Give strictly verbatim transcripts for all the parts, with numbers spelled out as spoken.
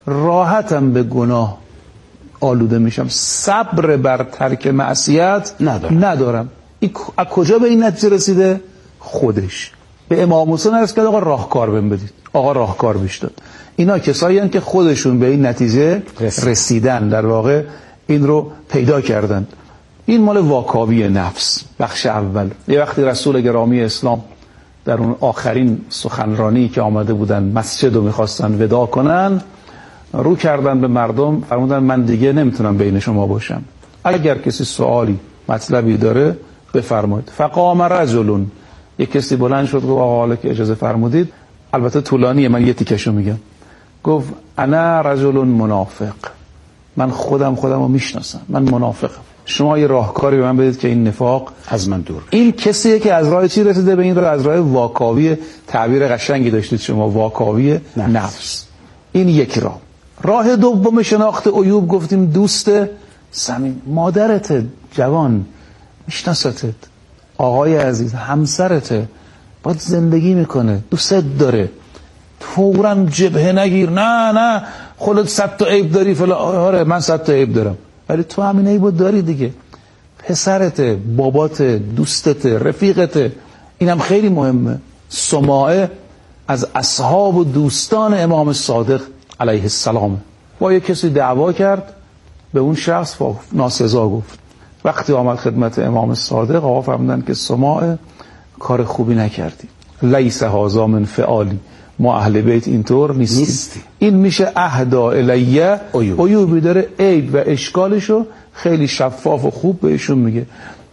راحتم به گناه آلوده میشم، صبر بر ترک معصیت ندارم, ندارم. این از کجا به این نتیجه رسیده؟ خودش به امام حسین عرض کرد آقا راهکار بهم بدید. آقا راهکار بهش داد. اینا کسایی هستند که خودشون به این نتیجه رسیدن، در واقع این رو پیدا کردن. این مال واکاوی نفس بخش اول. یه وقتی رسول گرامی اسلام در اون آخرین سخنرانی که آمده بودن مسجد رو میخواستن وداع کنن، رو کردن به مردم، فرمودن من دیگه نمیتونم بین شما باشم، اگر کسی سوالی مطلبی داره بفرمایید. فقام رجل، یک کسی بلند شد گفت آقا حالا که اجازه فرمودید، البته طولانیه من یه تیکشو میگم، گفت انا رجل منافق، من خودم خودم رو میشناسم، من منافقم، شما یه راهکاری به من بدید که این نفاق از من دور. این کسیه که از راه چی رسیده به این راه؟ از راه واکاوی، تعبیر قشنگی داشتید شما، واکاوی نفس, نفس. این یک راه. راه دوم شناخت عیوب گفتیم دوست صمیم، مادرت جوان میشناستت، آقای عزیز همسرته، باید زندگی میکنه، دوست داره، فوراً جبهه نگیر، نه نه خودت صد تا عیب داری فلان، آره من صد تا عیب دارم، ولی تو همین عیبو داری دیگه، پسرته، باباته، دوستته، رفیقته. اینم خیلی مهمه. سماعه از اصحاب و دوستان امام صادق علیه السلام. با یک کسی دعوا کرد، به اون شخص ناسزا گفت. وقتی آمد خدمت امام صادق، آقا فرمودن که سماعه کار خوبی نکردی، لیس هذا من فعالی، ما اهل بیت اینطور نیستی. نیستی. این میشه اهدا الیه عیوب. عیوبی داره، عیب و اشکالشو خیلی شفاف و خوب بهشون میگه.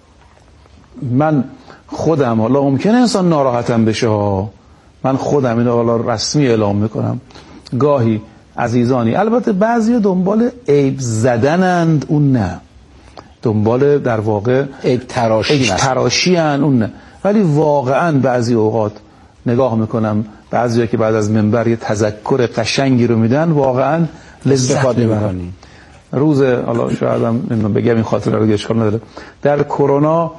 من خودم، حالا ممکنه انسان ناراحتم بشه ها، من خودم اینو حالا رسمی اعلام میکنم، گاهی عزیزانی، البته بعضی دنبال عیب زدنند، اون نه، دنبال در واقع عیب تراشی عیب تراشی ان، اون نه، ولی واقعا بعضی اوقات نگاه میکنم بعضیا که بعد از منبر یه تذکر قشنگی رو میدن، واقعا لذت میبرن. روز حالا شاید هم بگم این خاطره رو اشکال نداره، در کرونا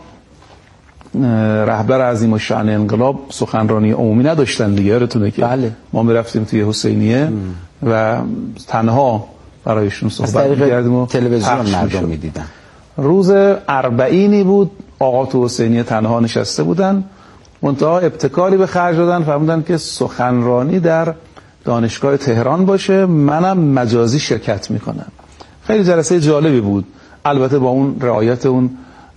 رهبر عظیم الشأن انقلاب سخنرانی عمومی نداشتن دیگه، یادتونه که بله. ما میرفتیم توی حسینیه ام. و تنها برایشون صحبت می‌کردیم و تلویزیون مردم می‌دیدن. روز اربعینی بود، آقا تو حسینیه تنها نشسته بودن، منتها ابتکاری به خرج دادن، فهمیدن که سخنرانی در دانشگاه تهران باشه، منم مجازی شرکت میکنم. خیلی جلسه جالبی بود، البته با اون رعایت اون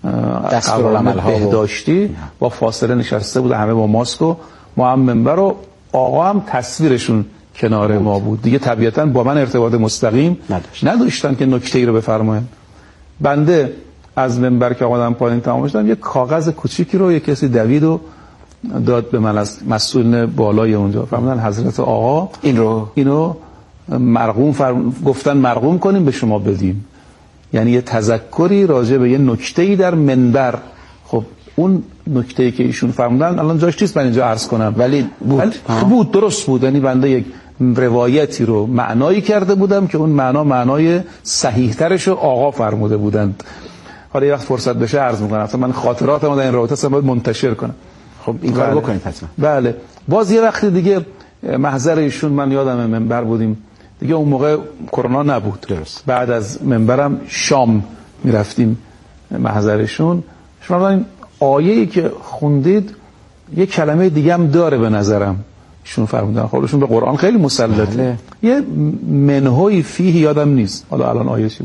قوانین بهداشتی، با فاصله نشسته بود، همه با ماسک و ما هم منبر و آقا هم تصویرشون کنار ما بود دیگه، طبیعتا با من ارتباط مستقیم نداشت. نداشتن که نکته‌ای رو بفرمایند. بنده از منبر که آمدم پایین تمام شدم، یک کاغذ کوچیکی رو یک کسی دوید و داد به من از مسئول بالای اونجا، فرمودن حضرت آقا این رو اینو مرقوم فرم... گفتن مرقوم کنیم به شما بدیم، یعنی یه تذکری راجع به یه نکته‌ای در منبر. خب اون نکته‌ای که ایشون فرمودن الان جاش نیست من اینجا عرض کنم، ولی بود بود درست بود، یعنی بنده یک روایتی رو معنایی کرده بودم که اون معنا معنای صحیح ترش رو آقا فرموده بودند. حالا یه وقت فرصت بشه عرض می‌کنم، اصلا من خاطراتم در این رابطه اصلا باید منتشر کنم. خب این کارو بکنید حتما. بله. باز یه وقتی دیگه محضر ایشون من یادم منبر بودیم دیگه، اون موقع کرونا نبود، درست. بعد از منبرم شام میرفتیم محضرشون، شما این آیه‌ای که خوندید یه کلمه دیگه هم داره به نظرم، ایشون فرمودن خودشون به قرآن خیلی مسلطه. بله. یه منهوی فیه یادم نیست، حالا الان آیه چی بود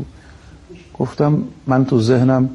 گفتم من تو ذهنم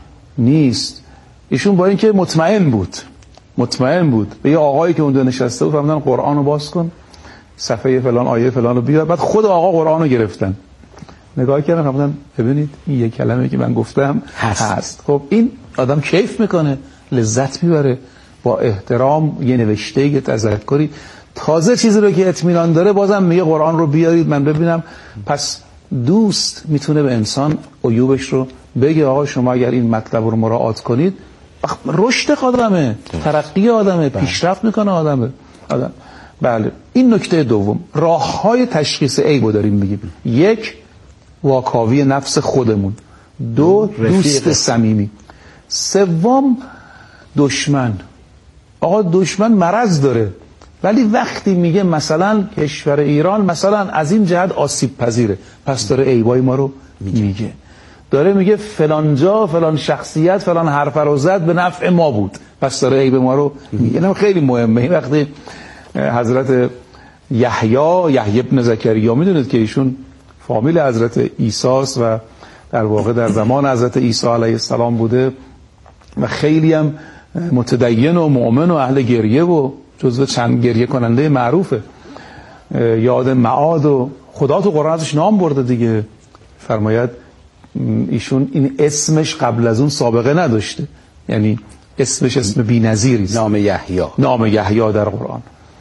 نیست. ایشون با اینکه مطمئن بود مطمئن بود به یه آقایی که اونجا نشسته بود فرمودن قرآن رو باز کن، صفحه فلان آیه فلان رو بیار، بعد خود آقا قرآن رو گرفتن، نگاه کردن فرمودن ببینید این یک کلمه که من گفتم هست, هست. خب این آدم کیف میکنه، لذت میبره، با احترام یه نوشته یه تذکری، تازه چیزی رو که اطمینان داره بازم میگه قرآن رو بیارید من ببینم. پس دوست میتونه به انسان عیوبش رو بگه، آقا شما اگر این مطلب رو مراعات کنید، رشد آدمه، ترقی آدمه، پیشرفت میکنه آدمه آدم. بله. این نکته دوم، راههای تشخیص عیبو داریم میگیم. یک، واکاوی نفس خودمون. دو، دوست صمیمی. سوم، دشمن. آقا دشمن مرض داره، ولی وقتی میگه مثلا کشور ایران مثلا از این جهت آسیب پذیره، پس داره عیبای ما رو میگه. داره میگه فلان جا فلان شخصیت فلان حرف رو زد به نفع ما بود، پس داره عیب ما رو میگه. اینم خیلی مهمه. این وقتی حضرت یحیی یحیی ابن زکریا، میدونید که ایشون فامیل حضرت عیسی است و در واقع در زمان حضرت عیسی علیه السلام بوده و خیلی هم متدین و مؤمن و اهل گریه و جزو چند گریه کننده معروفه. یاد معاد و خدا تو قرآن ازش نام برده دیگه. فرماید ایشون این اسمش قبل از اون سابقه نداشته، یعنی اسمش اسم بی‌نظیری است، نام یحیی، نام یحیی در قرآن.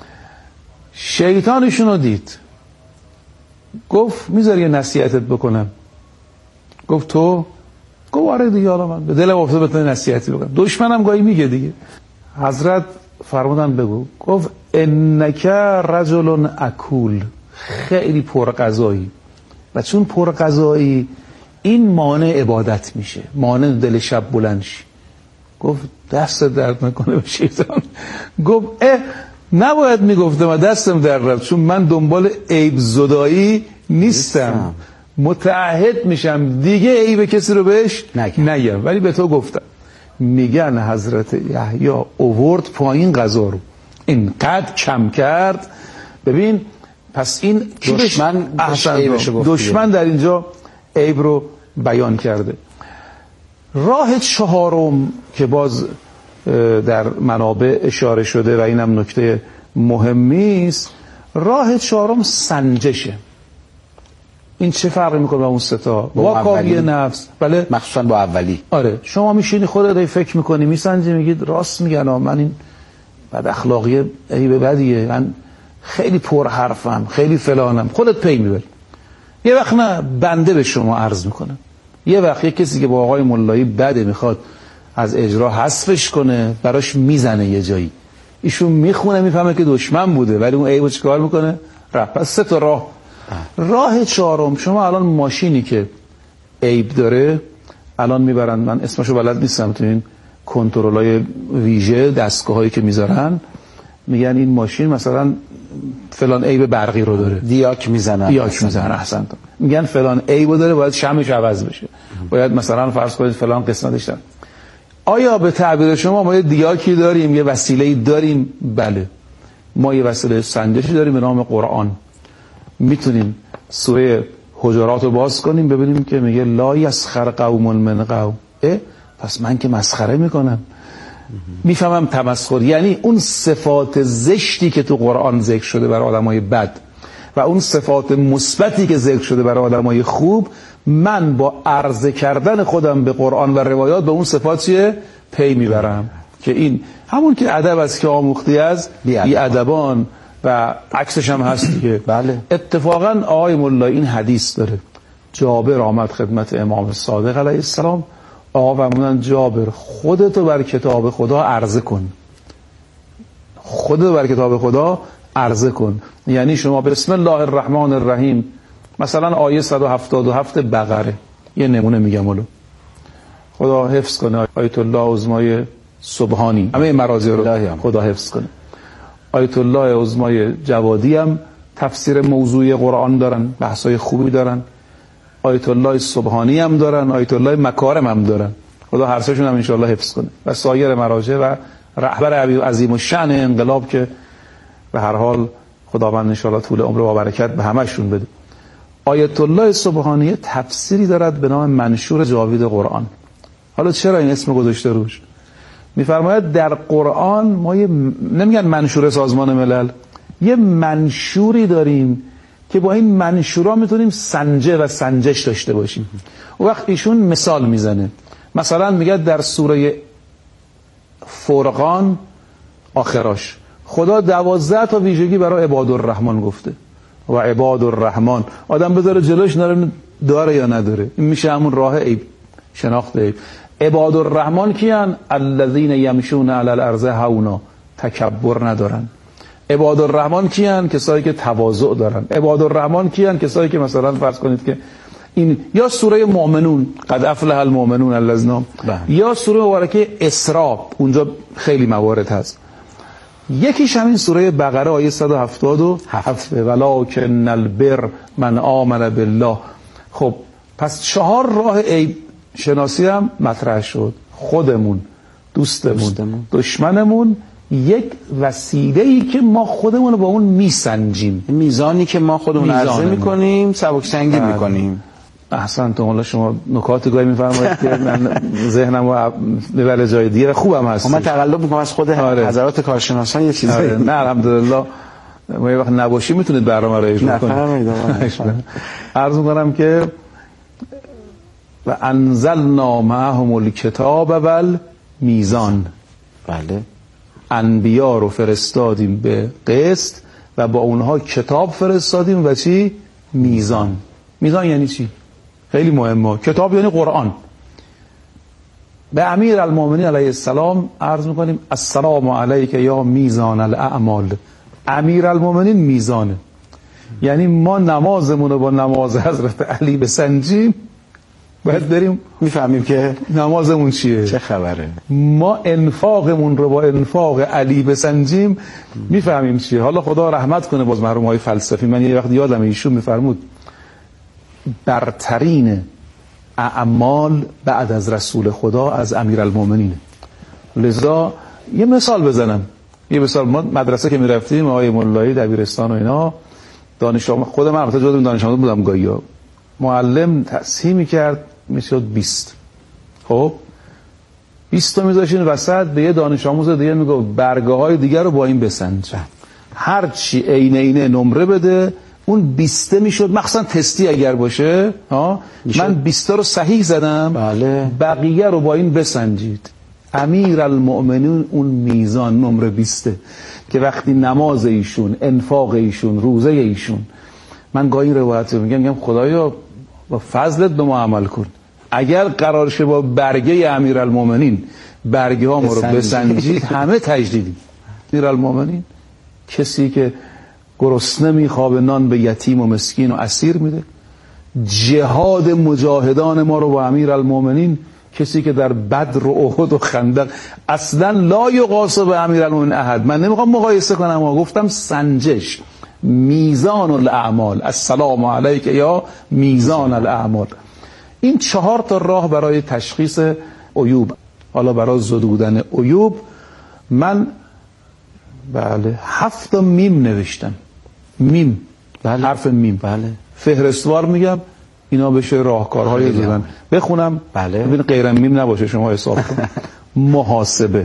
شیطان ایشونو دید، گفت میذاری یه نصیحتت بکنم؟ گفت تو؟ گفت آره دیگه، حالا من به دلم افتاد بهت نصیحتی بکنم. دشمنم گاهی میگه دیگه. حضرت فرمودن بگو. گفت انک رجل اکول، خیلی پرغذایی، و چون پرغذایی این مانع عبادت میشه، مانع دل شب بلند شی. گفت دست درد نکنه به شیطان. گفت اه نباید میگفتم و دستم درد رفت، چون من دنبال عیب زدایی نیستم، متعهد میشم دیگه عیب کسی رو بهش نگم، ولی به تو گفتم. میگن حضرت یحیی اوورد پایین غذا رو، اینقدر کم کرد. ببین پس این دشمن دشمن در اینجا عیب رو بیان کرده. راه چهارم که باز در منابع اشاره شده و اینم نکته مهمی است، راه چهارم سنجشه. این چه فرقی میکنه با اون سه تا؟ واکاوی نفس. بله، مخصوصا با اولی. آره، شما میشینی خودت فکر میکنی، میسنجی، میگید راست میگن من این بد اخلاقیه عیب بدیه، من خیلی پر حرفم، خیلی فلانم، خودت پی میبری. یه وقت نه، بنده به شما عرض میکنم، یه وقت یه کسی که با آقای ملایی بده میخواد از اجرا حذفش کنه، براش میزنه یه جایی، ایشون میخونه میفهمه که دشمن بوده، ولی اون عیبو چیکار میکنه؟ رفت. پس سه تا راه. راه چهارم، شما الان ماشینی که عیب داره الان میبرن، من اسمشو بلد نیستم، تو این کنترلای ویژه دستگاهایی که میذارن میگن این ماشین مثلا فلان عیب برقی رو داره، دیاک میزنن دیاک میزنن احسن، میگن فلان عیب داره باید شمعش عوض بشه، باید مثلا فرض کنید فلان قسمتش داره. آیا به تعبیر شما ما یه دیاکی داریم، یه وسیله‌ای داریم؟ بله، ما یه وسیله سنجشی داریم به نام قرآن. میتونیم سوره حجرات رو باز کنیم ببینیم که میگه لا یسخر قوم من قوم. اه پس من که مسخره میکنم، میفهمم تمسخر، یعنی اون صفات زشتی که تو قرآن ذکر شده برای آدمای بد و اون صفات مثبتی که ذکر شده برای آدمای خوب، من با عرضه کردن خودم به قرآن و روایات به اون صفات چیه؟ پی میبرم. که این همون که ادب است که آموختی از بی ادبان و عکسش هم هست دیگه. بله. اتفاقا آقای ملا این حدیث داره، جابر آمد خدمت امام صادق علیه السلام، آقا فرمودن جابر خودتو بر کتاب خدا عرضه کن، خودتو بر کتاب خدا عرضه کن. یعنی شما بسم الله الرحمن الرحیم، مثلا آیه صد و هفتاد و هفت بقره، یه نمونه میگم ولو خدا حفظ کنه، آیت الله عظمای سبحانی، همه مراجع رو خدا حفظ کنه. آیت الله عظمای جوادی هم تفسیر موضوعی قرآن دارن، بحثای خوبی دارن. آیت الله سبحانی هم دارن، آیت الله مکارم هم دارن، خدا هر سهشون هم انشاءالله حفظ کنه. و سایر مراجع و رهبر عظیم الشأن انقلاب که به هر حال خداوند انشاءالله طول عمر و برکت به همشون بده. آیت الله سبحانی تفسیری دارد به نام منشور جاوید قرآن. حالا چرا این اسم گذاشته روش؟ میفرماید در قرآن ما یه نمیگن منشور سازمان ملل، یه منشوری داریم که با این منشورا میتونیم سنجه و سنجش داشته باشیم. و وقت ایشون مثال میزنه، مثلا میگه در سوره فرقان آخراش خدا دوازده تا ویژگی برای عباد الرحمن گفته. و عباد الرحمن آدم بذاره جلوش نره داره یا نداره، این میشه همون راه عیب، شناخت عیب. عباد الرحمن کیان؟ الذین یمشون علی الارض هونا، تکبر ندارن. عباد الرحمن کیان؟ کسایی که تواضع دارن. عباد الرحمن کیان؟ کسایی که مثلا فرض کنید که این یا سوره مؤمنون قد افلح المؤمنون الذین، یا سوره مبارکه اسراء، اونجا خیلی موارد هست. یکیش همین سوره بقره آیه صد و هفتاد و هفت ولکن البر من آمن بالله. خب پس چهار راه عیب شناسی هم مطرح شد. خودمون، دوستمون, دوستمون. دشمنمون، یک وسیله‌ای که ما خودمون رو با اون میسنجیم، میزانی که ما خودمون عرضه میکنیم سبک سنگی میکنیم. احسن تو حالا شما نکات گاهی میفرمایید که من ذهنم رو ببره جای دیگه و خوبم هست. من تقلب میکنم از خود آره. حضرات کارشناسان یه چیزایی. آره. نه الحمدلله ما یه وقت نباشی میتونید برنامه رو اجرا کنید. نفهمیدم. عرض میکنم که و انزلنا معهم الکتاب والمیزان. بله. انبیا رو فرستادیم به قسط و با اونها کتاب فرستادیم و چی؟ میزان. میزان یعنی چی؟ خیلی مهمه. کتاب یعنی قرآن. به امیر المؤمنین علیه السلام عرض میکنیم السلام علیک یا میزان الاعمال. امیر المؤمنین میزانه، یعنی ما نمازمون رو با نماز حضرت علی بسنجیم باید بریم میفهمیم که نمازمون چیه، چه خبره. ما انفاقمون رو با انفاق علی بسنجیم میفهمیم چیه. حالا خدا رحمت کنه باز محروم های فلسفی، من یه وقت یادم ایشون میفرمود برترین اعمال بعد از رسول خدا از امیرالمومنینه. لذا یه مثال بزنم، یه مثال ما مدرسه که میرفتیم آقای مولایی دبیرستان و اینا، دانش آموز خود من البته جزو دانش آموز بودم، گایا معلم تصحیح میکرد میشد بیست. خب بیست تا میذاشین وسط، به یه دانش آموز دیگه میگه برگه های دیگر رو با این بسنج، هر چی عین عینه نمره بده، اون بیسته میشد. مخصوصا تستی اگر باشه ها، من بیسته رو صحیح زدم، بله. بقیه رو با این بسنجید. امیرالمؤمنین اون میزان نمره بیسته که وقتی نماز ایشون، انفاق ایشون، روزه ایشون، من گاهی روایت میگم میگم خدایا با فضلت به ما عمل کن، اگر قرار شه با برگه امیرالمؤمنین برگه ها ما رو بسنجید همه تجدیدیم. امیرالمؤمنین کسی که گرسنه میخوابه نان به یتیم و مسکین و اسیر میده. جهاد مجاهدان ما رو با امیرالمؤمنین، کسی که در بدر و احد و خندق اصلا لا یقاس به امیرالمؤمنین احد. من نمیخوام مقایسه کنم، ما گفتم سنجش، میزان الاعمال، السلام علیک یا میزان الاعمال. این چهار تا راه برای تشخیص عیوب. حالا برای زدودن عیوب من بله هفت میم نوشتم. میم، بله. حرف میم، بله. فهرستوار میگم، اینا بشه راهکارهای زدن. بخونم بله. ببین غیر میم نباشه شما حساب کن. محاسبه،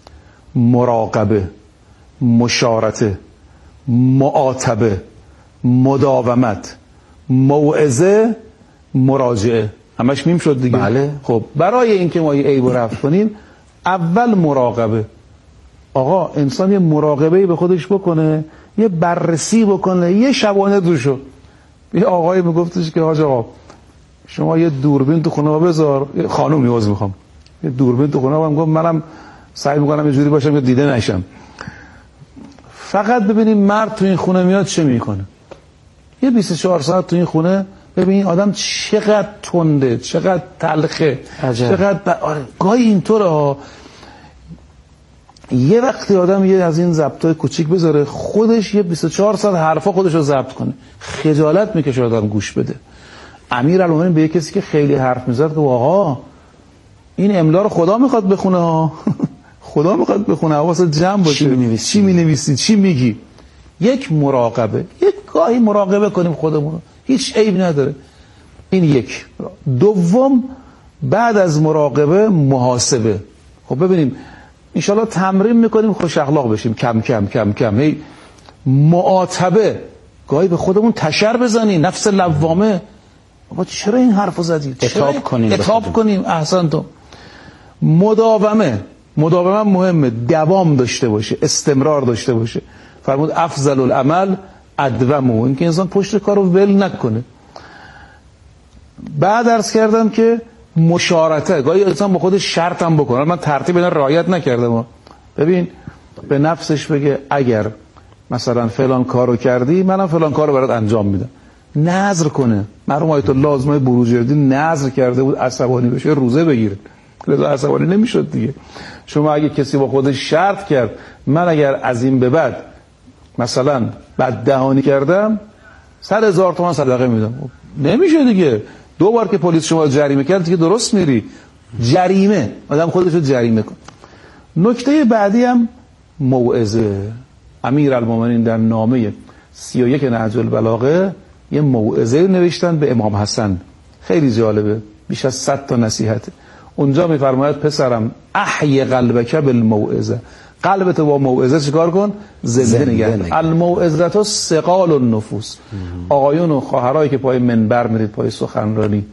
مراقبه، مشارته، معاتبه، مداومت، موعظه، مراجعه. همش میم شد دیگه. بله. خب برای اینکه ما یه عیب رفع کنیم، اول مراقبه. آقا انسان یه مراقبه‌ای به خودش بکنه، یه بررسی بکنه، یه شبانه دوشو. یه آقایی میگفتش که حاج آقا شما یه دوربین تو خونه ما بذار، یه خانومی عوض میخوام، یه دوربین تو خونه ما، میگم منم سعی میکنم یه جوری باشم که دیده نشم، فقط ببینیم مرد تو این خونه میاد چه میکنه. یه بیست و چهار ساعت تو این خونه ببین این آدم چقدر تنده، چقدر تلخه، عجب. چقدر ب... آره. گاهی اینطوره ها. یه وقتی آدم یه از این ضبطای کوچیک بذاره، خودش یه بیست و چهار ساعت حرفا خودش رو ضبط کنه، خجالت میکشه آدم گوش بده. امیرالمومنین به یه کسی که خیلی حرف میزد که آقا این املا رو خدا میخواد بخونه ها. خدا میخواد بخونه، حواست جمع باشه. چی مینویسی؟ چی مینویسی؟ چی میگی؟ یک مراقبه، یک گاهی مراقبه کنیم خودمون، هیچ عیب نداره. این یک. دوم بعد از مراقبه محاسبه. خب ببینیم انشالله تمرین میکنیم خوش اخلاق بشیم، کم کم کم کم. هی معاتبه، گاهی به خودمون تشر بزنیم، نفس لوامه، آقا چرا این حرفو زدی؟ اتاب کنیم، اتاب کنیم. احسنتم. مداومه، مداومه مهمه، دوام داشته باشه، استمرار داشته باشه. فرمود افضل العمل ادومه، این که انسان پشت کارو ول نکنه. بعد عرض کردم که مشارته، گاهی انسان با خودش شرط هم بکنه، من ترتیب اینا رعایت نکردم. ببین به نفسش بگه اگر مثلا فلان کارو کردی منم فلان کارو برات انجام میدم. نذر کنه. مرحوم آیت الله آزمای بروجردی نذر کرده بود عصبانی بشه روزه بگیره. رضا عصبانی نمیشد دیگه. شما اگه کسی با خودش شرط کرد من اگر از این به بعد مثلا بددهانی کردم صد هزار تومان صدقه میدم، نمیشه دیگه. دو بار که پلیس شما جریمه کرد دیگه درست میری جریمه، آدم خودش رو جریمه کن. نکته بعدی هم موعظه. امیرالمومنین در نامه سی و یک نهج البلاغه یه موعظه نوشتن به امام حسن، خیلی جالبه، بیش از صد تا نصیحته. اونجا میفرماید پسرم احی قلبک بالموعظه، قلبت با موعظه چیکار کن؟ زنده نگه. الموعظه ثقال النفوس. آقایون و خواهرایی که پای منبر میرید، پای سخنرانی،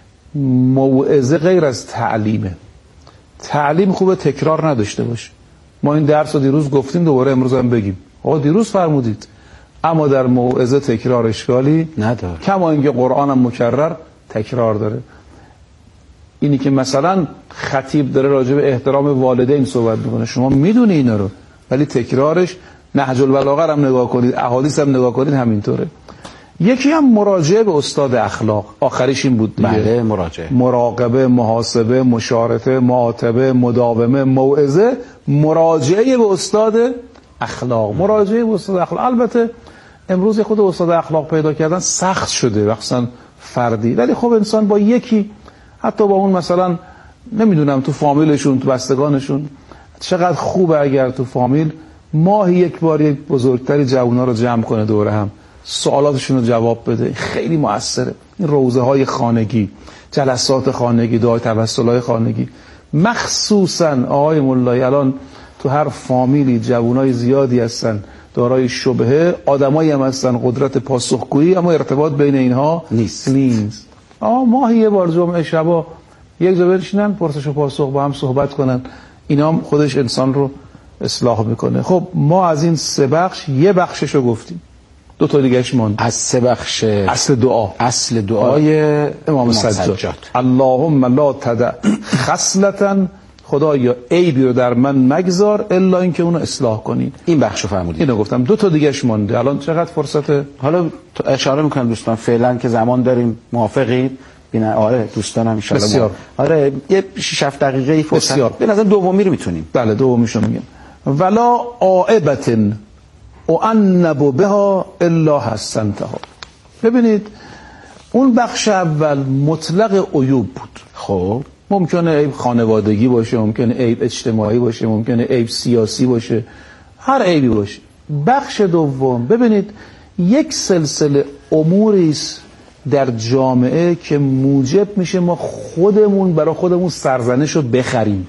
موعظه غیر از تعلیمه. تعلیم خوبه تکرار نداشته باشه. ما این درس رو دیروز گفتیم، دوباره امروز هم بگیم. آقا دیروز فرمودید. اما در موعظه تکرار اشکالی نداره. کما اینکه قرآن هم مکرر تکرار داره. اینی که مثلا خطیب داره راجع به احترام والدین صحبت میکنه، شما میدونی اینا رو، ولی تکرارش نهج البلاغه هم نگاه کنید، احادیث هم نگاه کنید، همینطوره. یکی هم مراجعه به استاد اخلاق، آخریش این بود دیگه. بله، مراجعه، مراقبه، محاسبه، مشارطه، معاتبه، مداومه، موعظه، مراجعه به استاد اخلاق. مراجعه به استاد اخلاق. البته امروز خود استاد اخلاق پیدا کردن سخت شده، مثلا فردی، ولی خب انسان با یکی، حتی با اون مثلا نمیدونم تو فامیلشون، تو بستگانشون، چقدر خوبه اگر تو فامیل ماهی یک بار یک بزرگتری جوونا رو جمع کنه دوره هم، سوالاتشون رو جواب بده. خیلی موثره. این روزه های خانگی، جلسات خانگی، دعای توسل های خانگی، مخصوصا آقای مولایی الان تو هر فامیلی جوانای زیادی هستن دارای شبهه، آدمایی هم هستن قدرت پاسخگویی، اما ارتباط بین اینها نیست. نیست. آه ماهی یه بار جمعه شبا یک جا بنشینن، پرسش و پاسخ با هم صحبت کنن، اینا هم خودش انسان رو اصلاح میکنه. خب ما از این سه بخش یه بخشش رو گفتیم، دو تا دیگهش ماند. از سه بخش اصل دعا، اصل دعای امام سجاد. اللهم لا تدع خصلتا، خدایا عیبی رو در من مگذار الا اینکه اونو اصلاح کنی. این بخشو فرمودید. اینو گفتم. دو تا دیگهش مونده. الان چقدر فرصت؟ حالا اشاره میکنم دوستان فعلا که زمان داریم، موافقید؟ ببین آره دوستان هم ان شاء الله. آره یه شش هفت دقیقه ای فرصت. به نظر دومی رو میتونیم. بله دومیشو میگم. ولا عائبه اعنب بها الا حسنتها. ببینید اون بخش اول مطلق عیوب بود. خب ممکنه عیب خانوادگی باشه، ممکنه عیب اجتماعی باشه، ممکنه عیب سیاسی باشه، هر عیبی باشه. بخش دوم ببینید یک سلسله اموری است در جامعه که موجب میشه ما خودمون برای خودمون سرزنش رو بخریم،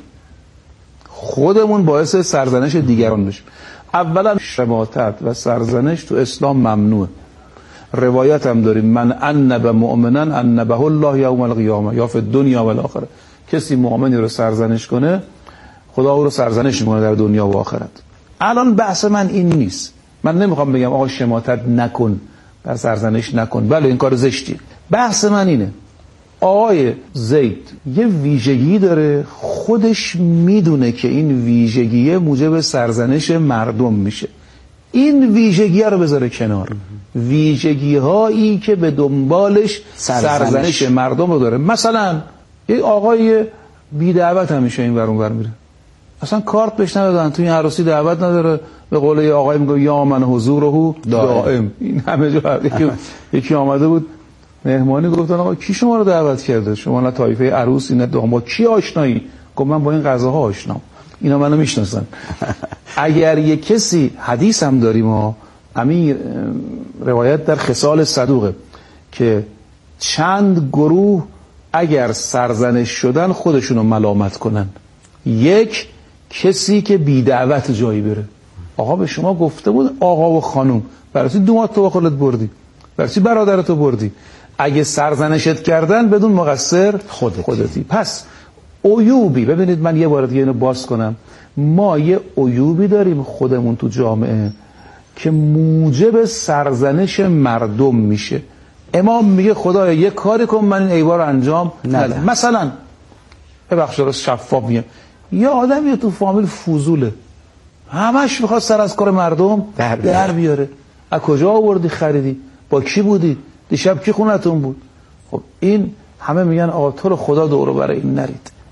خودمون باعث سرزنش دیگران بشیم. اولا شماتت و سرزنش تو اسلام ممنوعه. روایت هم داریم من انب مؤمنا انبه الله یوم القیامه یا فی الدنیا و الاخره. کسی مؤمنی رو سرزنش کنه خدا او رو سرزنش میکنه در دنیا و آخرت. الان بحث من این نیست. من نمیخوام بگم آقا شماتت نکن، در سرزنش نکن، بله این کار زشتیه. بحث من اینه آقای زید یه ویژگی داره، خودش میدونه که این ویژگیه موجب سرزنش مردم میشه، این ویژگی رو بذاره کنار. ویژگی هایی که به دنبالش سرزنش, سرزنش مردم رو داره. مثلا یه آقای بی دعوت همیشه این ور اون ور میره، اصلا کارت بهش ندادن، توی عروسی دعوت نداره، به قول یه آقای میگه یا من حضوره دائم. این همه جا یکی, یکی آمده بود مهمانی، گفتن آقا کی شما رو دعوت کرده؟ شما نه طایفه عروسی نه داماد، کی آشنایی؟ گفت من با این غذاها آشنام، اینا منو میشناسن. اگر یه کسی، حدیث هم داریم ها، امیر روایت در خصال صدوقه که چند گروه اگر سرزنش شدن خودشونو ملامت کنن. یک، کسی که بی دعوت جایی بره. آقا به شما گفته بود آقا و خانم، برای دومات تو با خودت بردی، برای برادرتو بردی. اگه سرزنشت کردن بدون مقصر خودتی. خودتی. پس عیوبی، ببینید من یه بار دیگه اینو باز کنم، ما یه عیوبی داریم خودمون تو جامعه که موجب سرزنش مردم میشه. امام میگه خدایا یه کاری کن من این عیبا رو انجام ندم. مثلا ببخشید رو شفاف میگم، یه آدمی تو فامیل فضوله، همش میخواد سر از کار مردم در, در بیاره. از کجا آوردی خریدی؟ با کی بودی؟ دیشب کی خونتون بود؟ خب این همه میگن آقا تو رو خدا دور و بر این نرید.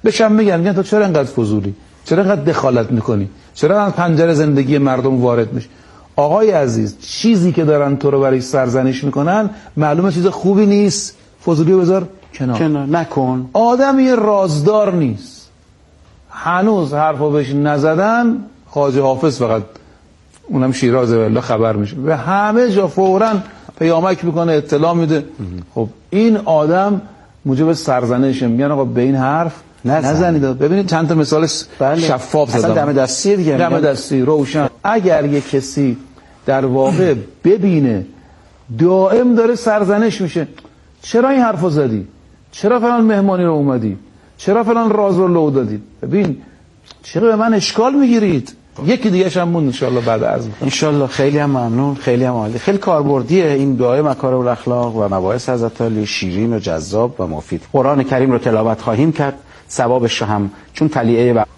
بشم میگن میگن تو چرا انقدر فضولی، چرا انقدر دخالت میکنی، چرا از پنجره زندگی مردم وارد میشه؟ آقای عزیز، چیزی که دارن تو رو برای سرزنش میکنن معلومه چیز خوبی نیست، فضولی بذار کنار. کنار نکن. آدم یه رازدار نیست. هنوز حرفا بهش نزدن، خواجه حافظ فقط اونم شیرازه والله خبر میشه، به همه جا فوراً پیامک میکنه، اطلاع میده. خب این آدم موجب سرزنشه. میگن آقا به این حرف نزنید. ببینید چند تا مثال بله. شفاف زدم. اصلا دم دستی دیگه، دم دستی روشن. اگر یه کسی در واقع ببینه دائم داره سرزنش میشه، چرا این حرفو زدی، چرا فلان مهمانی رو اومدی، چرا فلان راز رو لو دادی، ببین چرا به من اشکال میگیرید. یکی دیگه هم مون ان شاء الله بعد عرض می‌کنم. ان شاء الله. خیلی هم ممنون، خیلی هم عالی، خیلی کاربردیه این دعای مکارم الاخلاق و مباحث حضرت علی، شیرین و جذاب و مفید. قرآن کریم رو تلاوت خواهیم کرد، ثوابش رو هم چون تلیعه و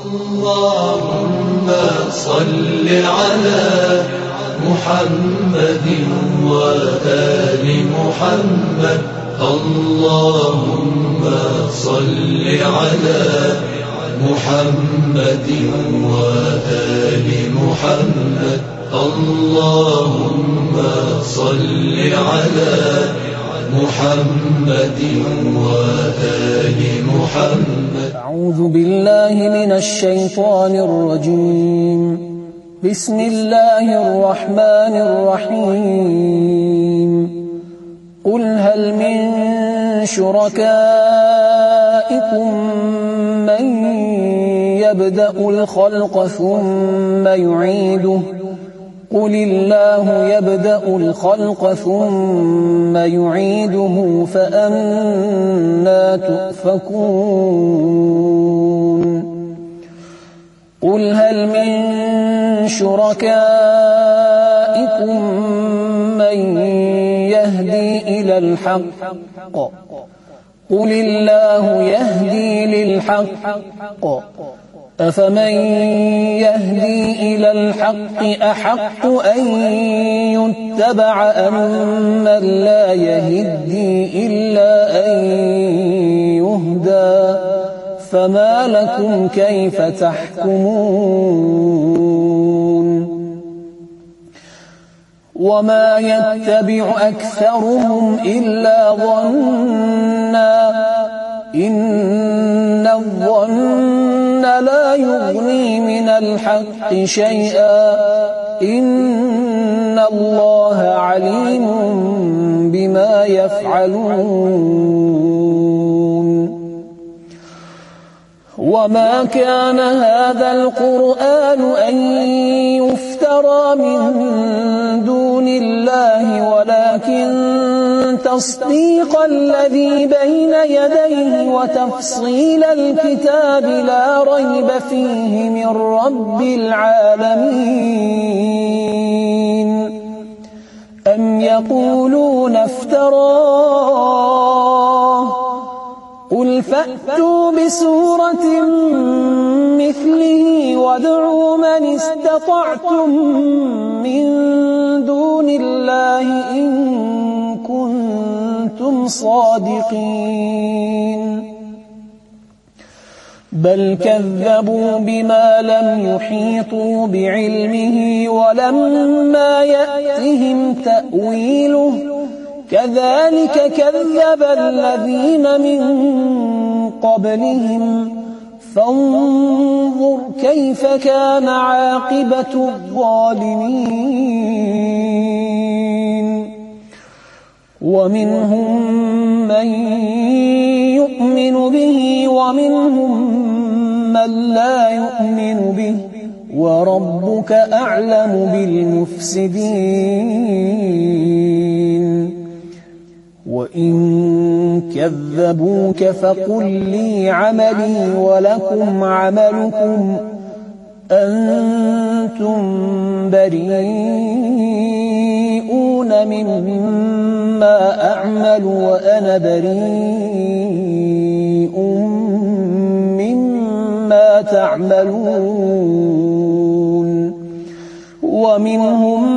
اللهم صل على محمد و آل محمد. اللهم صل على محمد وآل محمد. اللهم صل على محمد وآل محمد. أعوذ بالله من الشيطان الرجيم. بسم الله الرحمن الرحيم. قل هل من شركائكم من يبدأ الخلق ثم يعيده قل الله يبدأ الخلق ثم يعيده فأنى تؤفكون. قل هل من شركائكم من يهدي إلى الحق قل الله يهدي للحق أفمن يهدي إلى الحق أحق أن يتبع أم من لا يهدي إلا أن يهدى فما لكم كيف تحكمون. وما يتبع أكثرهم إلا ظنا إن الظن لا يغني من الحق شيئا إن الله عليم بما يفعلون. وما كان هذا القرآن أن يفترى من دون الله ولكن تصديق الذي بين يديه وتفصيل الكتاب لا ريب فيه من رب العالمين. أم يقولون افتراه قل فأتوا بسورة مثله وادعوا من استطعتم من دون الله إن كنتم صادقين. بل كذبوا بما لم يحيطوا بعلمه ولما يأتهم تأويله كذلك كذب الذين من قبلهم فانظر كيف كان عاقبة الظالمين. ومنهم من يؤمن به ومنهم من لا يؤمن به وربك أعلم بالمفسدين. وإن كذبوك فقل لي عملي ولكم عملكم أنتم بريئون مما أعمل وأنا بريء مما تعملون. ومنهم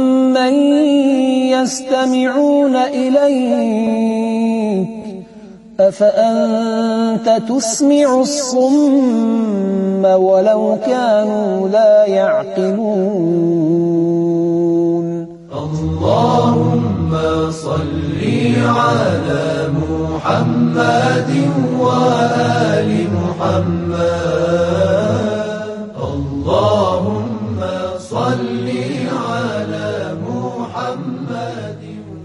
من يستمعون إليك أفأنت تسمع الصم ولو كانوا لا يعقلون اللهم صل على محمد وآل محمد اللهم صل على محمد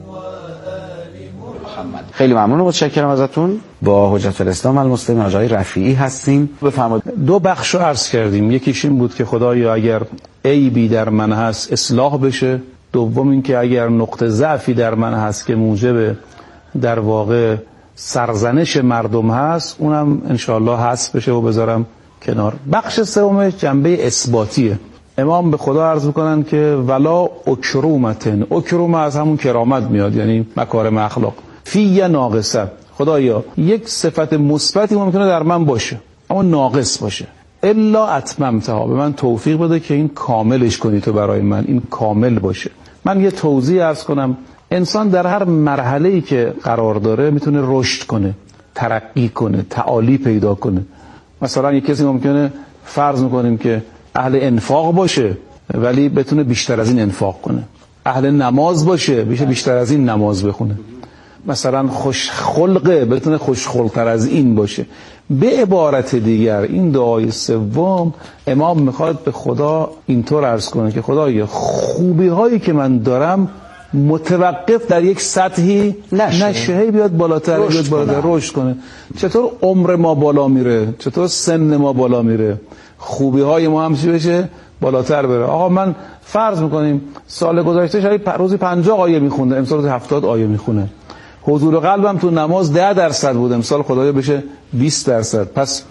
وآل محمد. خیلی ممنون و متشکرم ازتون. با حجت الاسلام المسلمین آقای رفیعی هستیم. بفرمایید. دو بخش رو عرض کردیم. یکیش این بود که خدایا اگر عیبی در من هست اصلاح بشه. دوم این که اگر نقطه ضعفی در من هست که موجب در واقع سرزنش مردم هست اونم انشاءالله حذف بشه و بذارم کنار. بخش سومش جنبه اثباتیه. امام به خدا عرض میکنن که ولا اکرومتن، اکرومه از همون کرامت میاد، یعنی مکارم اخلاق. فی ناقصه، خدایا یک صفت مثبتی ممکنه در من باشه اما ناقص باشه، الا اتممتها، به من توفیق بده که این کاملش کنی تو برای من، این کامل باشه. من یه توضیح عرض کنم. انسان در هر مرحله‌ای که قرار داره میتونه رشد کنه، ترقی کنه، تعالی پیدا کنه. مثلا یک کسی ممکنه فرض میکنیم که اهل انفاق باشه ولی بتونه بیشتر از این انفاق کنه، اهل نماز باشه بشه بیشتر از این نماز بخونه، مثلا خوش خلقه بتونه خوش خلق‌تر از این باشه. به عبارت دیگر این دعای سوم امام میخواد به خدا اینطور عرض کنه که خدایا خوبی هایی که من دارم متوقف در یک سطحی نشه, نشه. بیاد بالاتر، بیاد بالاتر، رشد کنه. چطور عمر ما بالا میره، چطور سن ما بالا میره، خوبی های ما هم چی بشه، بالاتر بره. آقا من فرض میکنیم سال گذشته شاید روزی پنجاه آیه میخونده، امسال روزی هفتاد آیه میخونه. حضور قلبم تو نماز ده درصد بود، امسال خدایا بشه بیست درصد. پس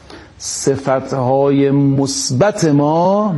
صفتهای مثبت ما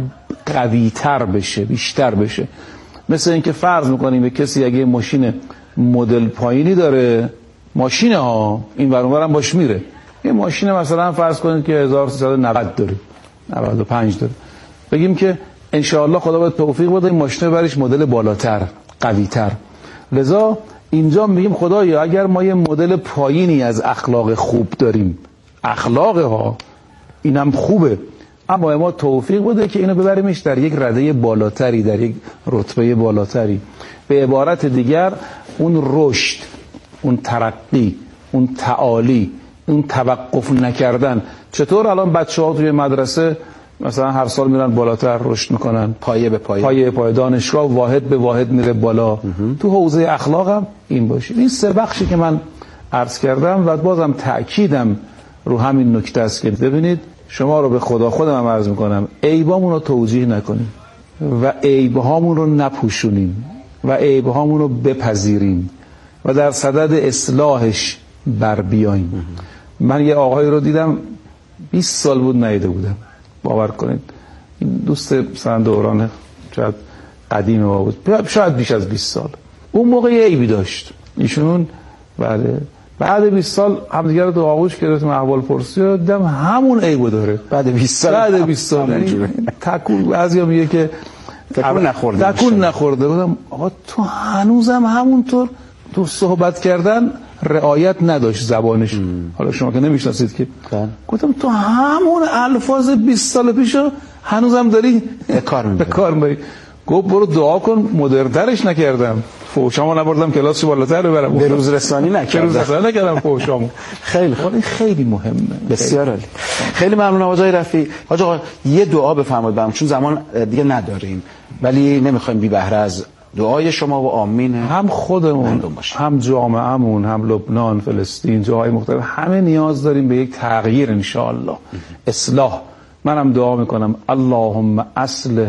قوی‌تر بشه، بیشتر بشه. مثل اینکه فرض میکنیم یک کسی اگه ماشین مدل پایینی داره، ماشین ها این ور اون ور هم باش میره، یه ماشین مثلا فرض کنید که هزار و سیصد و نود داره، نود و پنج داره، بگیم که انشاءالله خدا باید توفیق بده این ماشین برش مدل بالاتر، قوی‌تر. لذا اینجا میگیم خدایا اگر ما یه مدل پایینی از اخلاق خوب داریم، اخلاق ها اینم خوبه، اما ما توفیق بده که اینو ببریمش در یک رده بالاتری، در یک رتبه بالاتری. به عبارت دیگر اون رشد، اون ترقی، اون تعالی، اون توقف نکردن. چطور الان بچه‌ها توی مدرسه مثلا هر سال میرن بالاتر، رشد میکنن، پایه به پایه، پایه به پایه، دانشگاه واحد به واحد میره بالا. تو حوزه اخلاق هم این باشه. این سه بخشی که من عرض کردم و بازم تأکیدم رو همین نکته است که ببینید شما رو به خدا خودم هم عرض میکنم عیبامون رو توجیه نکنیم و عیبهامون رو نپوشونیم و عیبهامون رو بپذیریم و در صدد اصلاحش بر بیاییم. من یه آقایی رو دیدم بیست سال بود ندیده بودم، باور کنید. این دوست مثلا دوران شاید قدیم ما بود، شاید بیش از بیست سال. اون موقع یه عیبی داشت ایشون، بله. بعد بیست سال همدیگه رو تو آغوش گرفتیم، احوال پرسی رو دیدم همون عیبو داره بعد بیست سال. بعد بیست سال تکون بعضیا میگه که تکون نخورده، تکون نخورده. گفتم آقا تو هنوزم همونطور تو صحبت کردن رعایت نداشت زبانش. ام. حالا شما که نمیشناسید که بله. گفتم تو همون الفاظ بیست سال پیشو هنوزم داری به کار میبری. به کار میبری. گفت برو دعا کن مدرن‌ترش نکردم، فوشامو نبردم کلاسش بالاتر ببرم، به روز رسانی نکردم، به روز رسانی نکردم فوشامو. خیلی خوب، این خیلی مهمه. بسیار عالی. خیلی ممنون آقای رفیعی. حاج آقا یه دعا بفرمایید برام، چون زمان دیگه نداریم ولی نمیخوایم بی بهره از دعای شما و آمین هم خودمون، هم جامعهمون، هم لبنان، فلسطین، جاهای مختلف، همه نیاز داریم به یک تغییر انشاءالله، اصلاح. منم دعا میکنم اللهم اصلح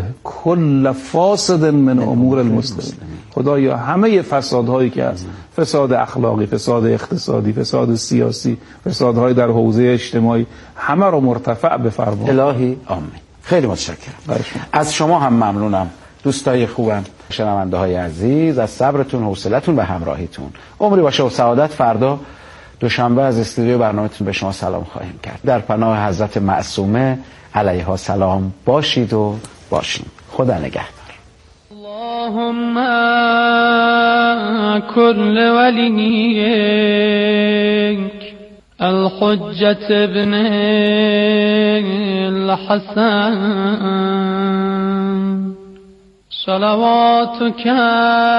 کل فاسد من امور المسلمین. خدایا همه فسادهایی که هست، فساد اخلاقی، فساد اقتصادی، فساد سیاسی، فسادهای در حوزه اجتماعی، همه رو مرتفع بفرما الهی. آمین. خیلی متشکرم. از شما هم ممنونم دوستای خوبم، شنونده های عزیز، از صبرتون، حوصلتون و همراهیتون. عمری باشه و سعادت. فردا دوشنبه از استودیو برنامه‌تون به شما سلام خواهیم کرد. در پناه حضرت معصومه علیها سلام باشید و باشیم. خدا نگهدار. اللهم كل وليك الحجة ابن الحسن صلواتك